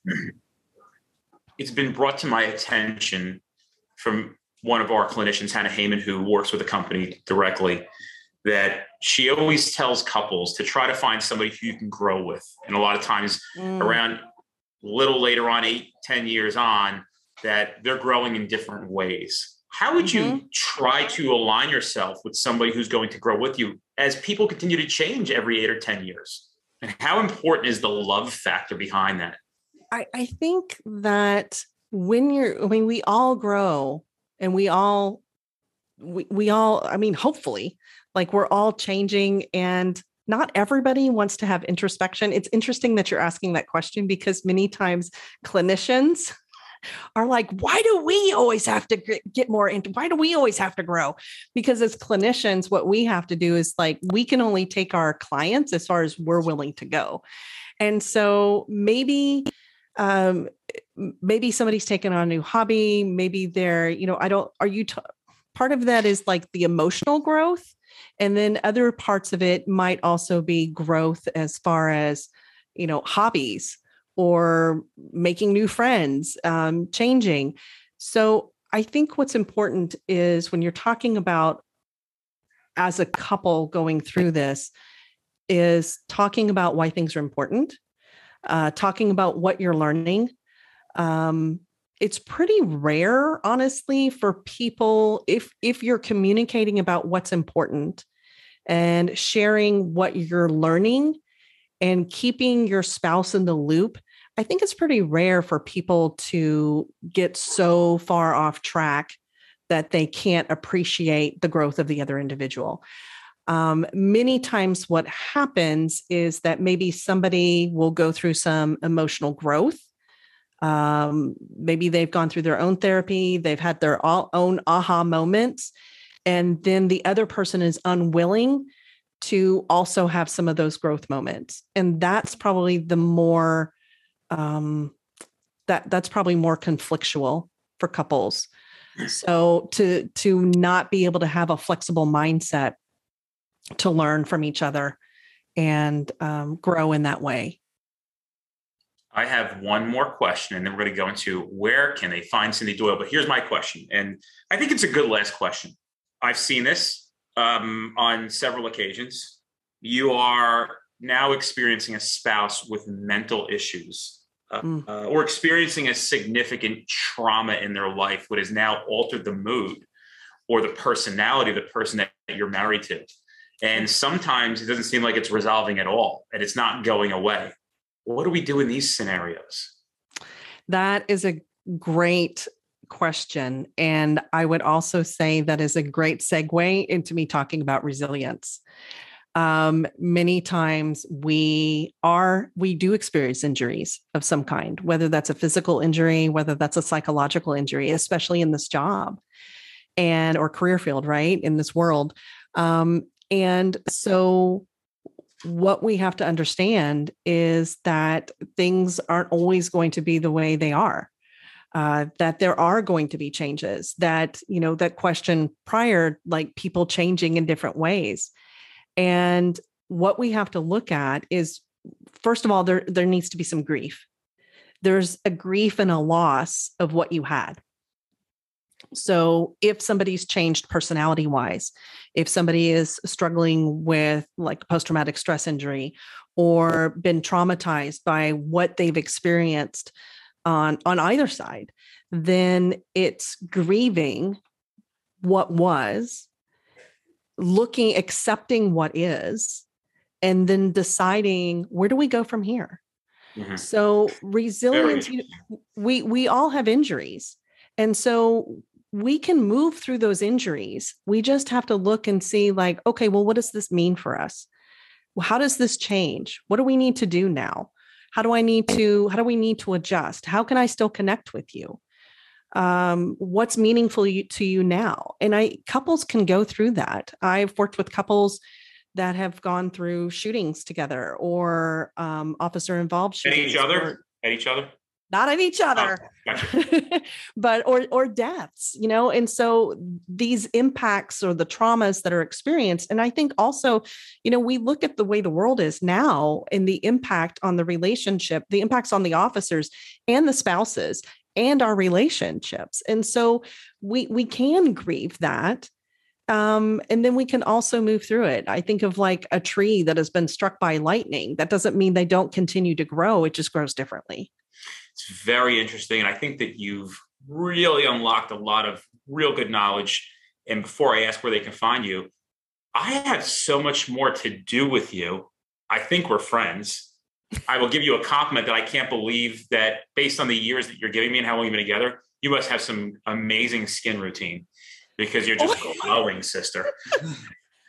S1: It's been brought to my attention from one of our clinicians, Hannah Heyman, who works with the company directly, that she always tells couples to try to find somebody who you can grow with. And a lot of times around a little later on, 8-10 years on, that they're growing in different ways. How would you try to align yourself with somebody who's going to grow with you as people continue to change every 8 or 10 years? And how important is the love factor behind that?
S4: I think that we all grow, and we all, hopefully, like, we're all changing, and not everybody wants to have introspection. It's interesting that you're asking that question because many times clinicians are like, why do we always have to get more into, why do we always have to grow? Because as clinicians, what we have to do is like, we can only take our clients as far as we're willing to go. And so maybe somebody's taken on a new hobby. Maybe they're, part of that is like the emotional growth. And then other parts of it might also be growth as far as, hobbies or making new friends, changing. So I think what's important is when you're talking about as a couple going through this is talking about why things are important, talking about what you're learning. It's pretty rare, honestly, for people, if you're communicating about what's important and sharing what you're learning and keeping your spouse in the loop, I think it's pretty rare for people to get so far off track that they can't appreciate the growth of the other individual. Many times what happens is that maybe somebody will go through some emotional growth. Maybe they've gone through their own therapy, they've had their own aha moments, and then the other person is unwilling to also have some of those growth moments. And that's probably the more, that's probably more conflictual for couples. So to not be able to have a flexible mindset to learn from each other and grow in that way.
S1: I have one more question, and then we're going to go into where can they find Cindy Doyle. But here's my question, and I think it's a good last question. I've seen this on several occasions. You are now experiencing a spouse with mental issues or experiencing a significant trauma in their life, what has now altered the mood or the personality of the person that you're married to. And sometimes it doesn't seem like it's resolving at all, and it's not going away. What do we do in these scenarios?
S4: That is a great question. And I would also say that is a great segue into me talking about resilience. Many times we do experience injuries of some kind, whether that's a physical injury, whether that's a psychological injury, especially in this job or career field, right? In this world. And so what we have to understand is that things aren't always going to be the way they are, that there are going to be changes, that question prior, like people changing in different ways. And what we have to look at is, first of all, there needs to be some grief. There's a grief and a loss of what you had. So if somebody's changed personality wise, if somebody is struggling with like post-traumatic stress injury or been traumatized by what they've experienced on either side, then it's grieving what was, accepting what is, and then deciding, where do we go from here? Mm-hmm. So resilience, we all have injuries. And so we can move through those injuries. We just have to look and see like, okay, well, what does this mean for us? Well, how does this change? What do we need to do now? How do we need to adjust? How can I still connect with you? What's meaningful to you now? And couples can go through that. I've worked with couples that have gone through shootings together or officer involved shootings.
S1: At each other?
S4: Not at each other,
S1: gotcha.
S4: but or deaths, and so these impacts or the traumas that are experienced. And I think also, we look at the way the world is now and the impact on the relationship, the impacts on the officers and the spouses and our relationships. And so we can grieve that. And then we can also move through it. I think of like a tree that has been struck by lightning. That doesn't mean they don't continue to grow. It just grows differently.
S1: It's very interesting. And I think that you've really unlocked a lot of real good knowledge. And before I ask where they can find you, I have so much more to do with you. I think we're friends. I will give you a compliment that I can't believe that based on the years that you're giving me and how long you've been together, you must have some amazing skin routine because you're just glowing, sister.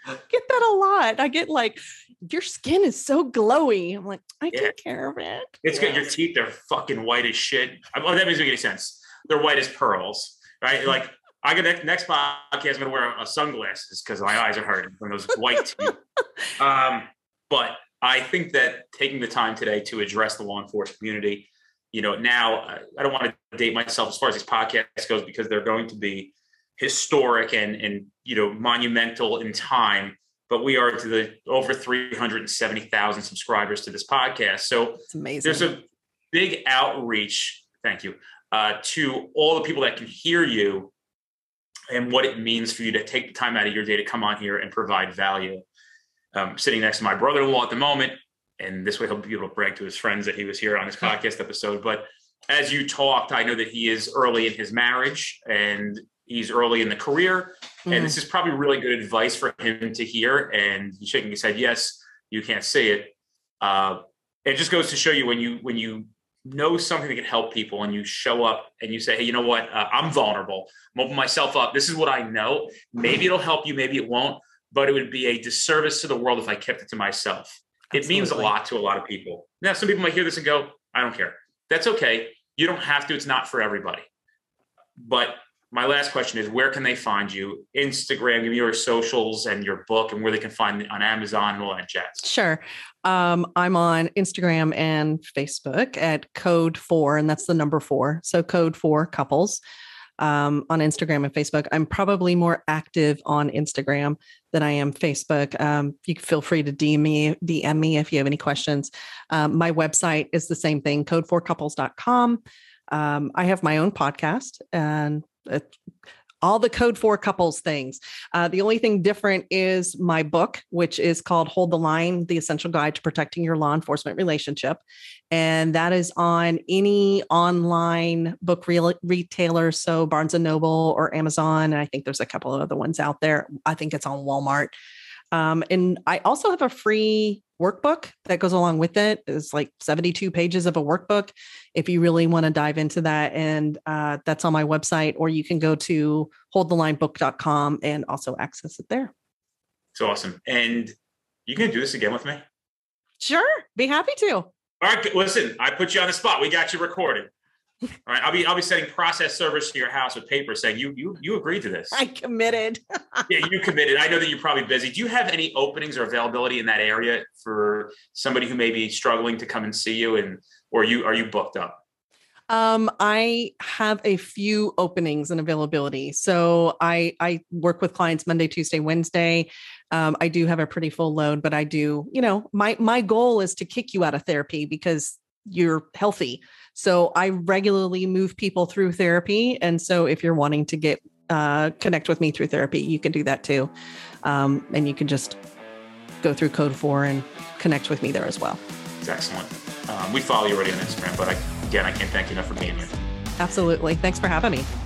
S4: get that a lot. I get like, your skin is so glowy. I'm like, I take care of it.
S1: It's good. Your teeth are fucking white as shit. That doesn't make any sense. They're white as pearls, right? Like I got next podcast, I'm going to wear a sunglasses because my eyes are hurting from those white teeth. But I think that taking the time today to address the law enforcement community, now I don't want to date myself as far as these podcasts goes because they're going to be historic and monumental in time. But we are to the over 370,000 subscribers to this podcast. So
S4: it's amazing.
S1: There's a big outreach. Thank you. To all the people that can hear you and what it means for you to take the time out of your day to come on here and provide value. Sitting next to my brother-in-law at the moment, and this way he'll be able to brag to his friends that he was here on his podcast episode. But as you talked, I know that he is early in his marriage and he's early in the career. And this is probably really good advice for him to hear. And he's shaking his head, yes, you can't say it. It just goes to show you when you know something that can help people and you show up and you say, hey, you know what? I'm vulnerable. I'm opening myself up. This is what I know. Maybe it'll help you. Maybe it won't. But it would be a disservice to the world if I kept it to myself. It means a lot to a lot of people. Now, some people might hear this and go, I don't care. That's okay. You don't have to. It's not for everybody. But my last question is, where can they find you? Instagram, give me your socials and your book and where they can find it on Amazon and all that jazz.
S4: Sure. I'm on Instagram and Facebook at Code 4, and that's the number 4. So Code 4 Couples on Instagram and Facebook. I'm probably more active on Instagram than I am Facebook. You can feel free to DM me if you have any questions. My website is the same thing, code4couples.com. I have my own podcast and all the Code 4 Couples things. The only thing different is my book, which is called Hold the Line, The Essential Guide to Protecting Your Law Enforcement Relationship. And that is on any online book retailer. So Barnes & Noble or Amazon. And I think there's a couple of other ones out there. I think it's on Walmart. And I also have a free workbook that goes along with it. It's like 72 pages of a workbook if you really want to dive into that. And that's on my website, or you can go to holdthelinebook.com and also access it there.
S1: It's awesome. And you can do this again with me?
S4: Sure. Be happy to.
S1: All right. Listen, I put you on the spot. We got you recorded. All right. I'll be sending process servers to your house with paper saying you agreed to this.
S4: I committed.
S1: Yeah, you committed. I know that you're probably busy. Do you have any openings or availability in that area for somebody who may be struggling to come and see you, or are you booked up?
S4: I have a few openings and availability. So I work with clients Monday, Tuesday, Wednesday. I do have a pretty full load, but I do, my goal is to kick you out of therapy because you're healthy. So I regularly move people through therapy. And so if you're wanting to get connect with me through therapy, you can do that too. And you can just go through Code 4 and connect with me there as well.
S1: It's excellent. We follow you already on Instagram, but I can't thank you enough for being here.
S4: Absolutely. Thanks for having me.